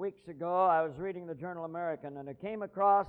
weeks ago, I was reading the Journal American, and I came across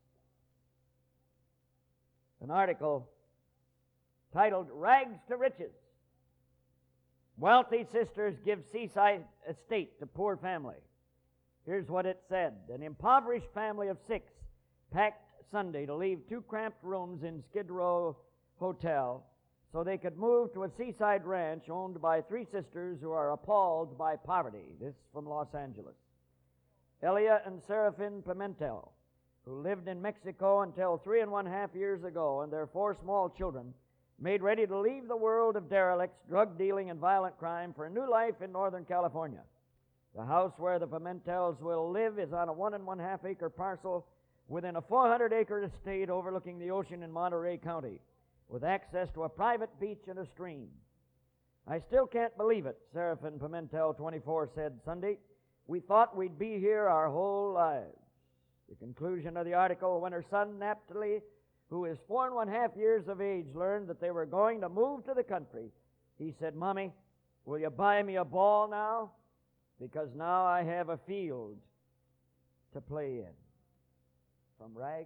an article titled Rags to Riches. Wealthy sisters give seaside estate to poor family. Here's what it said. An impoverished family of 6 packed Sunday to leave 2 cramped rooms in Skid Row Hotel so they could move to a seaside ranch owned by 3 sisters who are appalled by poverty. This from Los Angeles. Elia and Serafin Pimentel, who lived in Mexico until 3½ years ago, and their 4 small children, made ready to leave the world of derelicts, drug dealing, and violent crime for a new life in Northern California. The house where the Pimentels will live is on a 1½ acre parcel within a 400-acre estate overlooking the ocean in Monterey County, with access to a private beach and a stream. I still can't believe it, Serafin Pimentel, 24, said Sunday. We thought we'd be here our whole lives. The conclusion of the article, when her son Naphtali, who is 4½ years of age, learned that they were going to move to the country, he said, Mommy, will you buy me a ball now? Because now I have a field to play in. From rags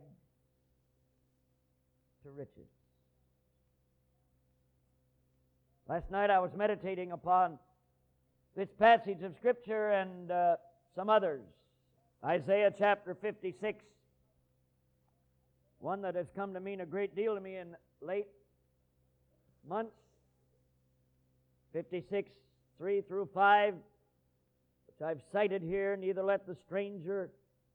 to riches. Last night I was meditating upon this passage of Scripture and some others. Isaiah chapter 56, one that has come to mean a great deal to me in late months. 56, 3 through 5, which I've cited here. Neither let the stranger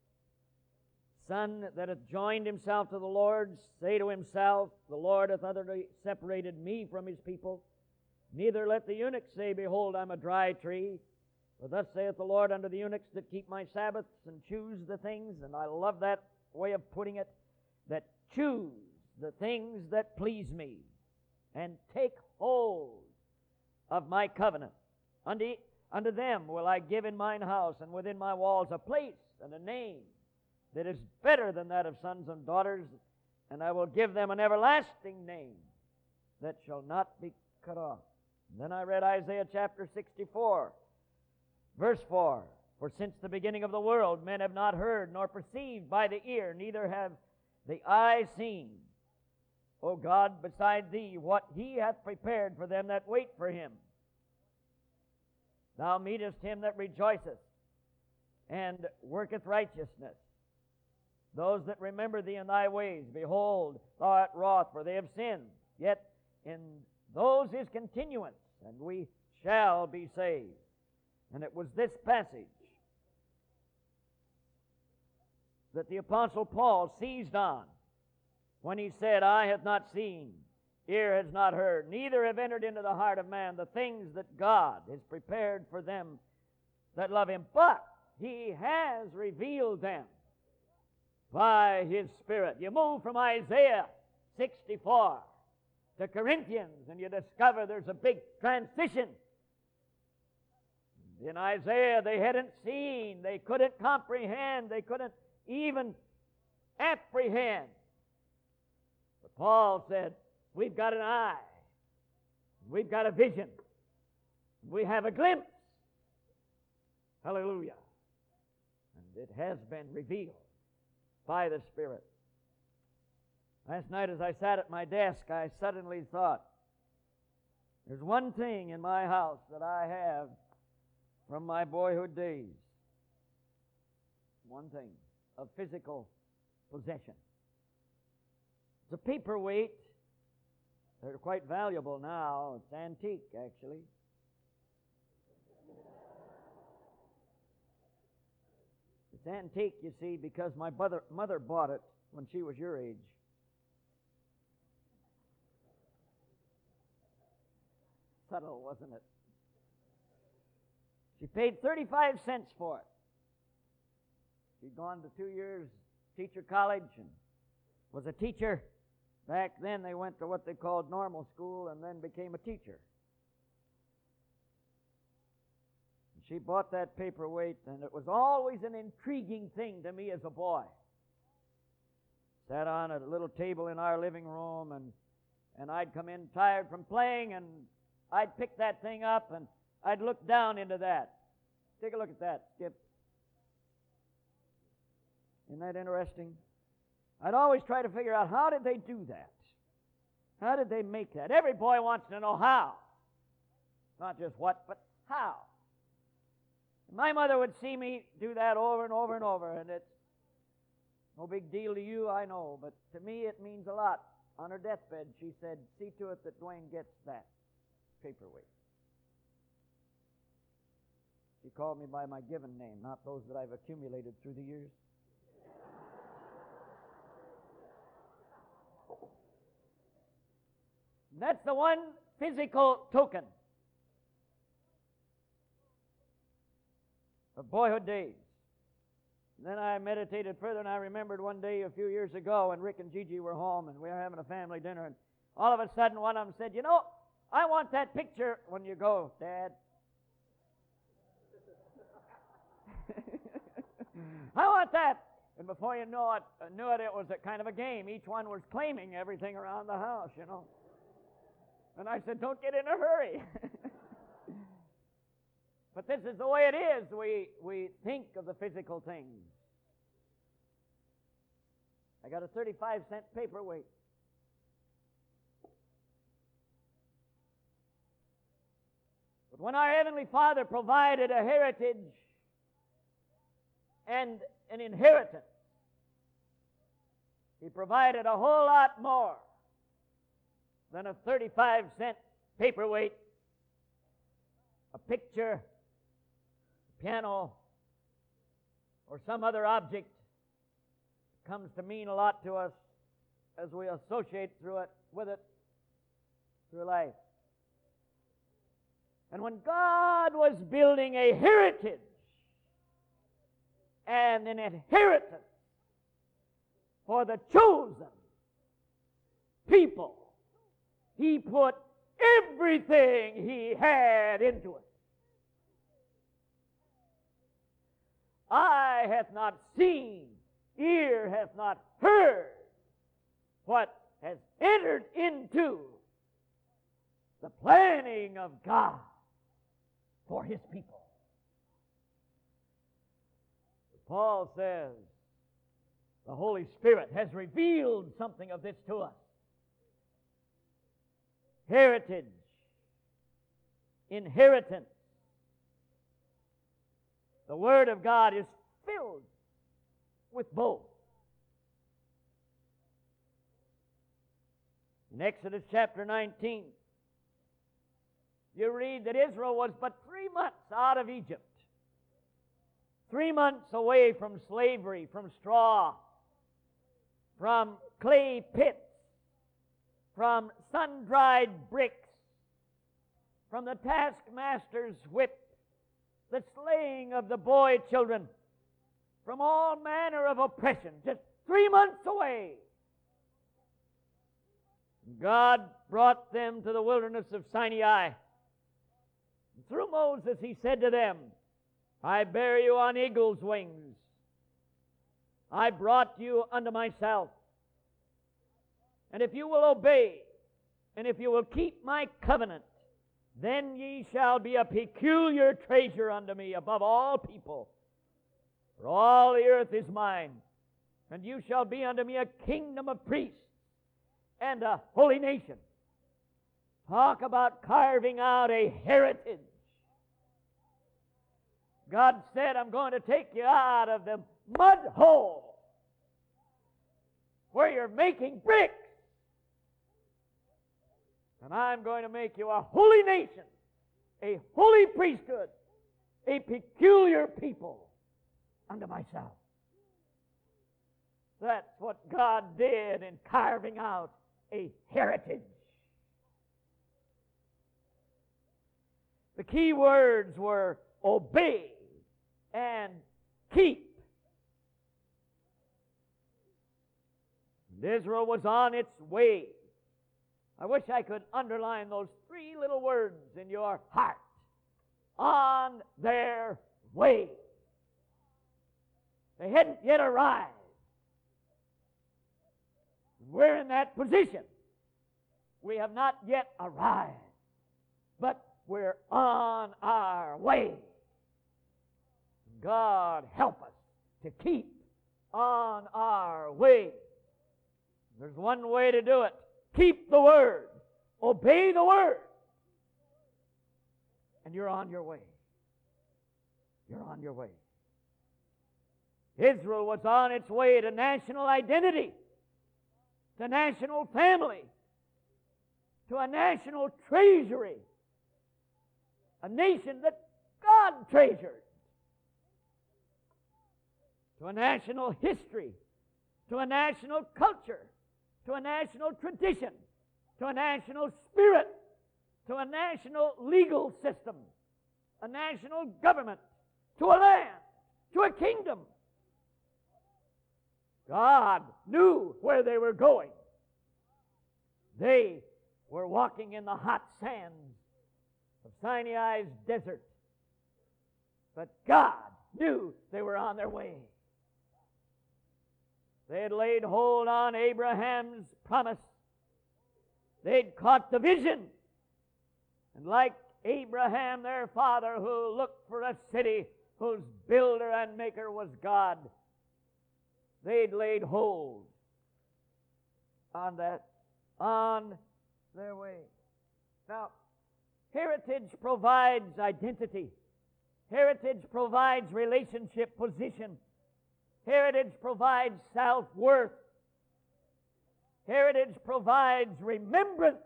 son that hath joined himself to the Lord say to himself, the Lord hath utterly separated me from his people. Neither let the eunuch say, behold, I'm a dry tree. For thus saith the Lord unto the eunuchs that keep my Sabbaths and choose the things, and I love that way of putting it, that choose the things that please me, and take hold of my covenant. Unto them will I give in mine house and within my walls a place and a name that is better than that of sons and daughters, and I will give them an everlasting name that shall not be cut off. And then I read Isaiah chapter 64, verse 4. For since the beginning of the world men have not heard, nor perceived by the ear, neither have the eye seen, O God, beside thee, what he hath prepared for them that wait for him. Thou meetest him that rejoiceth and worketh righteousness. Those that remember thee in thy ways, behold, thou art wroth, for they have sinned. Yet in those is continuance, and we shall be saved. And it was this passage that the Apostle Paul seized on when he said, eye hath not seen, ear has not heard, neither have entered into the heart of man the things that God has prepared for them that love him. But he has revealed them by his Spirit. You move from Isaiah 64 to Corinthians, and you discover there's a big transition. In Isaiah, they hadn't seen, they couldn't comprehend, they couldn't even apprehend. But Paul said, we've got an eye, we've got a vision, we have a glimpse. Hallelujah. And it has been revealed by the Spirit. Last night as I sat at my desk, I suddenly thought, there's one thing in my house that I have from my boyhood days. One thing of physical possession. It's a paperweight. They're quite valuable now. It's antique, actually. It's antique, you see, because my mother bought it when she was your age. Subtle, wasn't it? She paid 35 cents for it. She'd gone to 2 years teacher college and was a teacher. Back then they went to what they called normal school and then became a teacher. And she bought that paperweight, and it was always an intriguing thing to me as a boy. Sat on a little table in our living room, and I'd come in tired from playing, and I'd pick that thing up, and I'd look down into that. Take a look at that, Skip. Isn't that interesting? I'd always try to figure out, how did they do that? How did they make that? Every boy wants to know how. Not just what, but how. My mother would see me do that over and over and over, and it's no big deal to you, I know, but to me it means a lot. On her deathbed, she said, see to it that Dwayne gets that paperweight. She called me by my given name, not those that I've accumulated through the years. That's the one physical token of boyhood days. Then I meditated further, and I remembered one day a few years ago when Rick and Gigi were home, and we were having a family dinner, and all of a sudden one of them said, I want that picture when you go, Dad. I want that. And before you know it, it was a kind of a game. Each one was claiming everything around the house, And I said, don't get in a hurry. But this is the way it is. We think of the physical things. I got a 35-cent paperweight. But when our Heavenly Father provided a heritage and an inheritance, He provided a whole lot more than a 35-cent paperweight, a picture, piano, or some other object comes to mean a lot to us as we associate with it through life. And when God was building a heritage and an inheritance for the chosen people, He put everything He had into it. Eye hath not seen, ear hath not heard what has entered into the planning of God for His people. Paul says the Holy Spirit has revealed something of this to us. Heritage, inheritance. The Word of God is filled with both. In Exodus chapter 19, you read that Israel was but 3 months out of Egypt. 3 months away from slavery, from straw, from clay pits, from sun-dried bricks, from the taskmaster's whip, the slaying of the boy children, from all manner of oppression, just 3 months away. God brought them to the wilderness of Sinai. Through Moses He said to them, I bear you on eagle's wings. I brought you unto myself. And if you will obey, and if you will keep my covenant, then ye shall be a peculiar treasure unto me above all people. For all the earth is mine, and you shall be unto me a kingdom of priests and a holy nation. Talk about carving out a heritage. God said, I'm going to take you out of the mud hole where you're making bricks. And I'm going to make you a holy nation, a holy priesthood, a peculiar people unto myself. That's what God did in carving out a heritage. The key words were obey and keep. And Israel was on its way. I wish I could underline those 3 little words in your heart. On their way. They hadn't yet arrived. We're in that position. We have not yet arrived, but we're on our way. God help us to keep on our way. There's one way to do it. Keep the Word. Obey the Word. And you're on your way. You're on your way. Israel was on its way to national identity, to national family, to a national treasury, a nation that God treasured, to a national history, to a national culture, to a national tradition, to a national spirit, to a national legal system, a national government, to a land, to a kingdom. God knew where they were going. They were walking in the hot sands of Sinai's desert. But God knew they were on their way. They had laid hold on Abraham's promise. They'd caught the vision. And like Abraham, their father, who looked for a city whose builder and maker was God, they'd laid hold on that, on their way. Now, heritage provides identity. Heritage provides relationship position. Heritage provides self-worth. Heritage provides remembrance.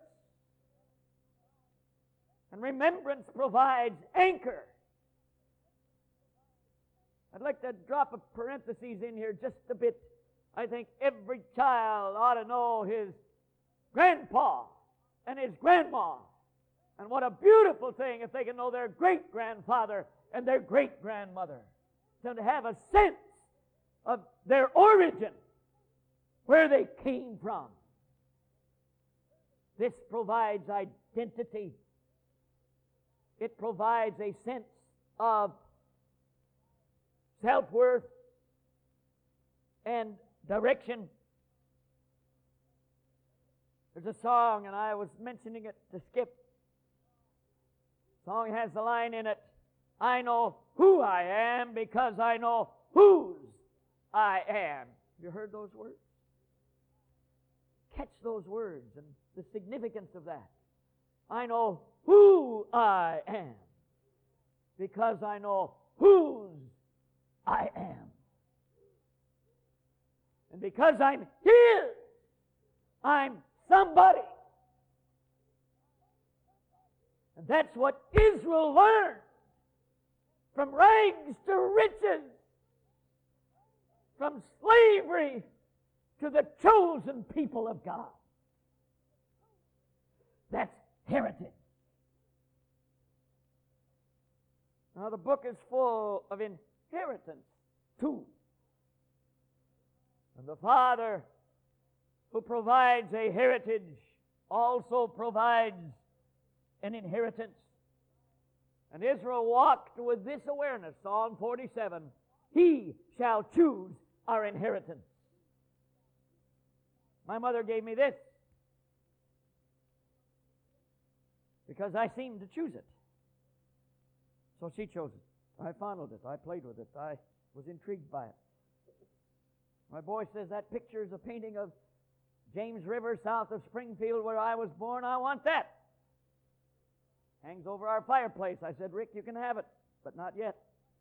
And remembrance provides anchor. I'd like to drop a parenthesis in here just a bit. I think every child ought to know his grandpa and his grandma. And what a beautiful thing if they can know their great-grandfather and their great-grandmother. To have a sense of their origin, where they came from. This provides identity. It provides a sense of self-worth and direction. There's a song, and I was mentioning it to Skip. The song has the line in it, I know who I am because I know whose I am. You heard those words? Catch those words and the significance of that. I know who I am because I know whose I am. And because I'm His, I'm somebody. And that's what Israel learned from rags to riches, from slavery to the chosen people of God. That's heritage. Now the book is full of inheritance too. And the Father who provides a heritage also provides an inheritance. And Israel walked with this awareness, Psalm 47, He shall choose our inheritance. My mother gave me this because I seemed to choose it. So she chose it. I fondled it. I played with it. I was intrigued by it. My boy says that picture is a painting of James River south of Springfield where I was born. I want that. Hangs over our fireplace. I said, Rick, you can have it, but not yet.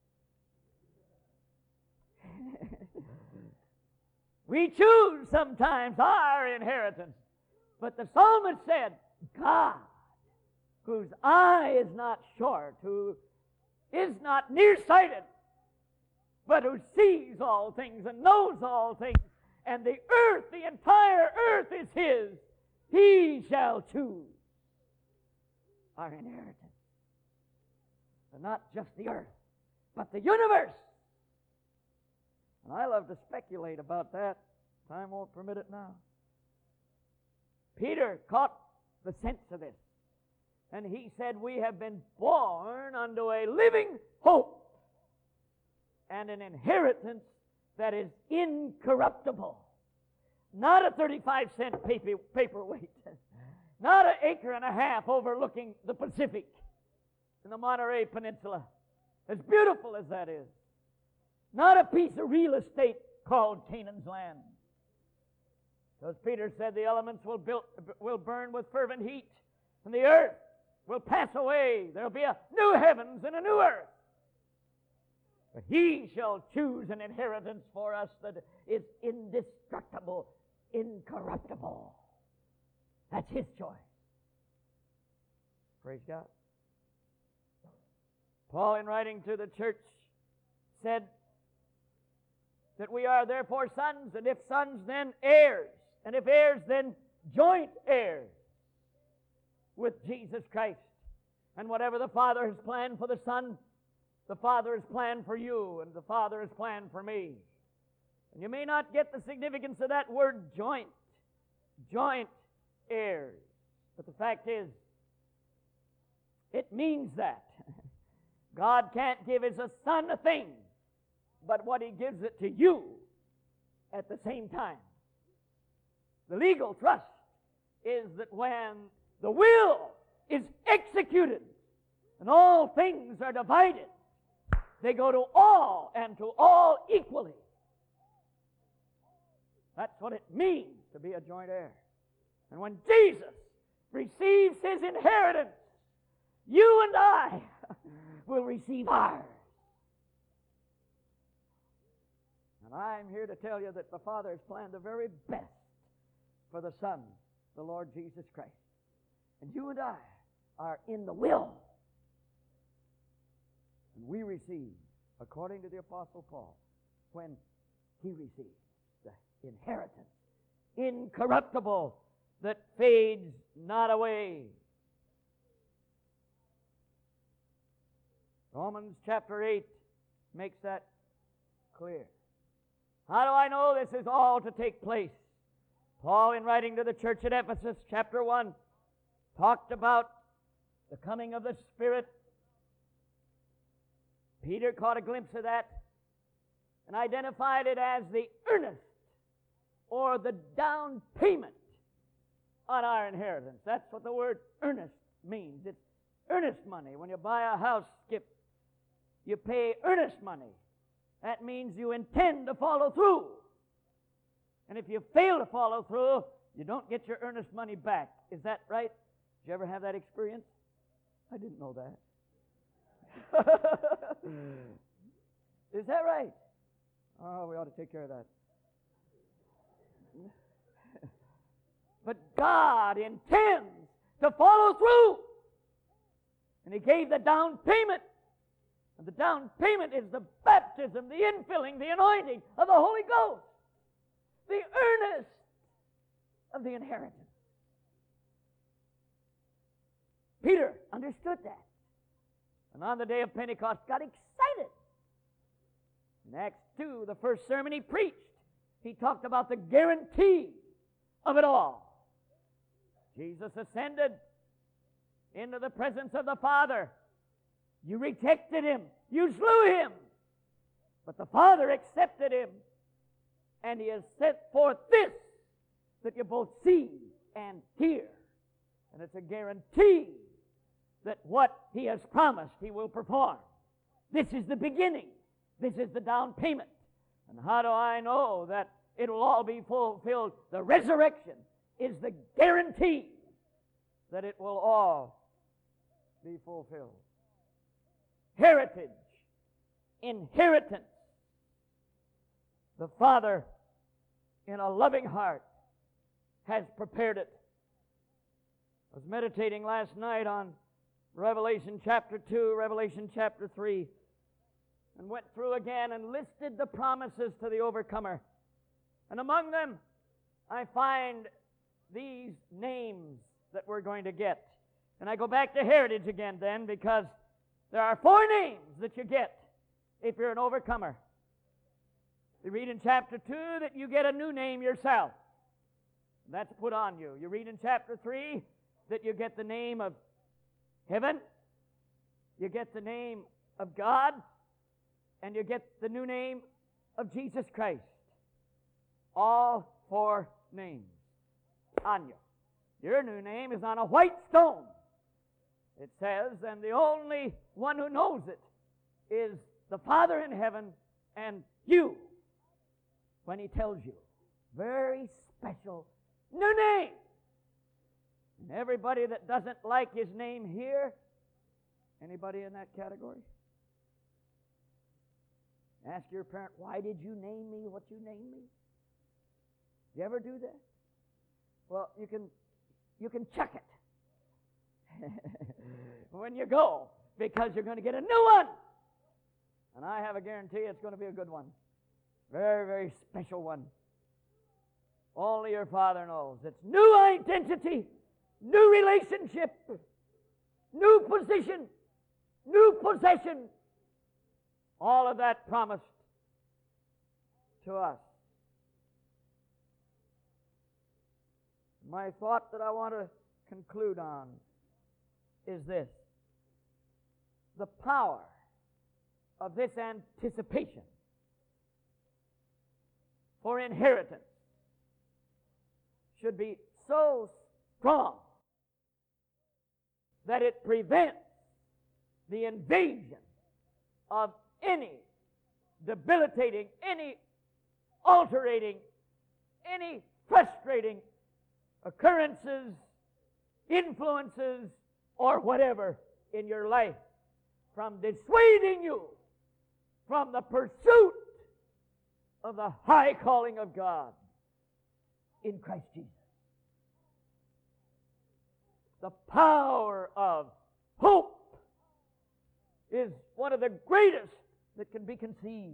We choose sometimes our inheritance. But the psalmist said, God, whose eye is not short, who is not nearsighted, but who sees all things and knows all things, and the earth, the entire earth is His, He shall choose our inheritance. And not just the earth, but the universe. And I love to speculate about that. Time won't permit it now. Peter caught the sense of this. And he said, we have been born unto a living hope and an inheritance that is incorruptible. Not a 35-cent paperweight. Not an acre and a half overlooking the Pacific in the Monterey Peninsula. As beautiful as that is. Not a piece of real estate called Canaan's land. Because Peter said the elements will burn with fervent heat, and the earth will pass away. There will be a new heavens and a new earth. But he shall choose an inheritance for us that is indestructible, incorruptible. That's his choice. Praise God. Paul, in writing to the church, said that we are therefore sons, and if sons, then heirs, and if heirs, then joint heirs with Jesus Christ. And whatever the Father has planned for the Son, the Father has planned for you, and the Father has planned for me. And you may not get the significance of that word joint heirs. But the fact is, it means that. God can't give his Son a thing, but what he gives it to you at the same time. The legal trust is that when the will is executed and all things are divided, they go to all and to all equally. That's what it means to be a joint heir. And when Jesus receives his inheritance, you and I will receive ours. And I'm here to tell you that the Father has planned the very best for the Son, the Lord Jesus Christ. And you and I are in the will. And we receive, according to the Apostle Paul, when he receives the inheritance, incorruptible, that fades not away. Romans chapter 8 makes that clear. How do I know this is all to take place? Paul, in writing to the church at Ephesus, chapter 1, talked about the coming of the Spirit. Peter caught a glimpse of that and identified it as the earnest or the down payment on our inheritance. That's what the word earnest means. It's earnest money. When you buy a house, Skip, you pay earnest money. That means you intend to follow through. And if you fail to follow through, you don't get your earnest money back. Is that right? Did you ever have that experience? I didn't know that. Is that right? Oh, we ought to take care of that. But God intends to follow through. And he gave the down payment. And the down payment is the baptism, the infilling, the anointing of the Holy Ghost. The earnest of the inheritance. Peter understood that. And on the day of Pentecost got excited. In Acts 2, the first sermon he preached, he talked about the guarantee of it all. Jesus ascended into the presence of the Father. You rejected him. You slew him. But the Father accepted him. And he has set forth this, that you both see and hear. And it's a guarantee that what he has promised he will perform. This is the beginning. This is the down payment. And how do I know that it will all be fulfilled? The resurrection is the guarantee that it will all be fulfilled. Heritage, inheritance. The Father, in a loving heart, has prepared it. I was meditating last night on Revelation chapter 2, Revelation chapter 3, and went through again and listed the promises to the overcomer. And among them, I find these names that we're going to get. And I go back to heritage again then, because there are 4 names that you get if you're an overcomer. You read in chapter 2 that you get a new name yourself. That's put on you. You read in chapter 3 that you get the name of heaven, you get the name of God, and you get the new name of Jesus Christ. All 4 names on you. Your new name is on a white stone. It says, and the only one who knows it is the Father in heaven and you. when he tells you, very special new name. And everybody that doesn't like his name here, anybody in that category? Ask your parent, why did you name me what you named me? You ever do that? Well, you can check it when you go, because you're going to get a new one. And I have a guarantee it's going to be a good one. Very, very special one. Only your Father knows. It's new identity, new relationship, new position, new possession. All of that promised to us. My thought that I want to conclude on is this. The power of this anticipation for inheritance should be so strong that it prevents the invasion of any debilitating, any alterating, any frustrating occurrences, influences, or whatever in your life from dissuading you from the pursuit of the high calling of God in Christ Jesus. The power of hope is one of the greatest that can be conceived.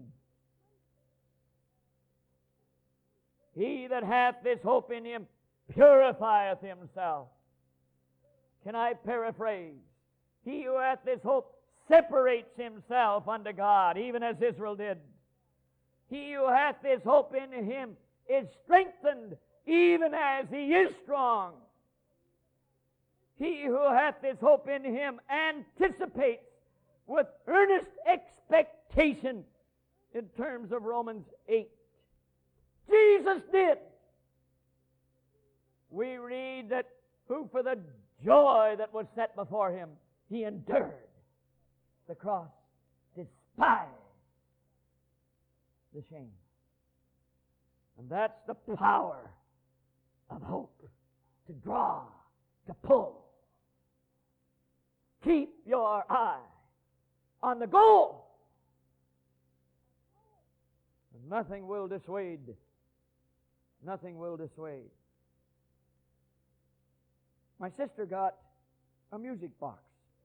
He that hath this hope in him purifieth himself. Can I paraphrase? He who hath this hope separates himself unto God, even as Israel did. He who hath this hope in him is strengthened, even as he is strong. He who hath this hope in him anticipates with earnest expectation, in terms of Romans 8. Jesus did. We read that who for the joy that was set before him, he endured the cross, despised the shame. And that's the power of hope, to draw, to pull. Keep your eye on the goal. And nothing will dissuade. Nothing will dissuade. My sister got a music box.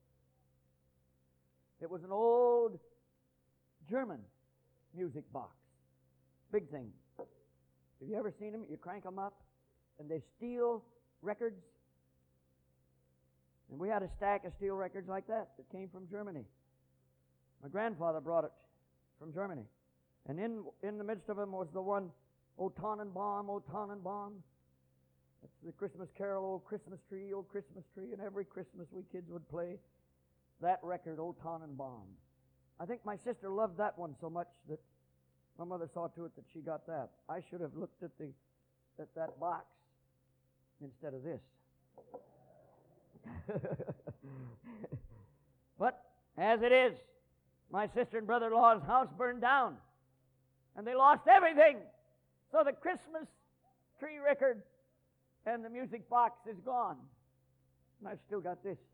It was an old German music box. Big thing. Have you ever seen them? You crank them up and they steal records. And we had a stack of steel records like that came from Germany. My grandfather brought it from Germany. And in the midst of them was the one, O Tannenbaum, O Tannenbaum. That's the Christmas carol, O Christmas tree, and every Christmas we kids would play that record, O Tannenbaum. I think my sister loved that one so much that my mother saw to it that she got that. I should have looked at that box instead of this. But as it is, my sister and brother-in-law's house burned down, and they lost everything. So the Christmas tree record and the music box is gone. And I've still got this.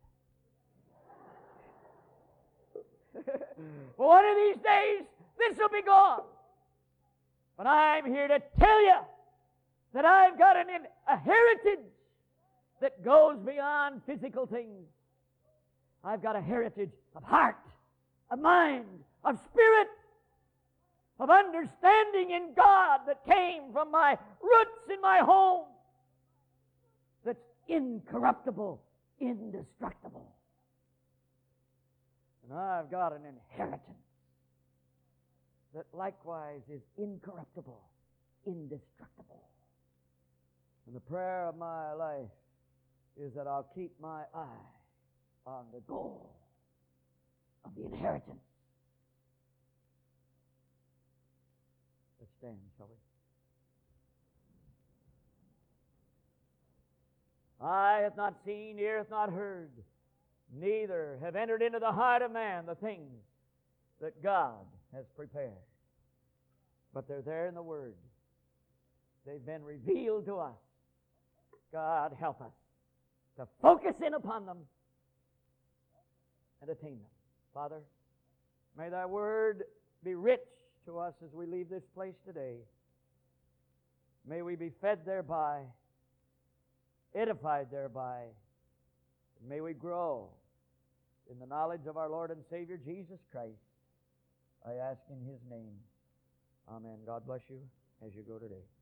Well, one of these days, this will be gone. But I'm here to tell you that I've got a heritage that goes beyond physical things. I've got a heritage of heart, of mind, of spirit, of understanding in God that came from my roots in my home, that's incorruptible, indestructible. And I've got an inheritance that likewise is incorruptible, indestructible. And the prayer of my life is that I'll keep my eye on the goal of the inheritance. Let's stand, shall we? Eye hath not seen, ear hath not heard, neither have entered into the heart of man the things that God has prepared. But they're there in the Word. They've been revealed to us. God, help us to focus in upon them and attain them. Father, may thy word be rich to us as we leave this place today. May we be fed thereby, edified thereby, and may we grow in the knowledge of our Lord and Savior Jesus Christ. I ask in His name. Amen. God bless you as you go today.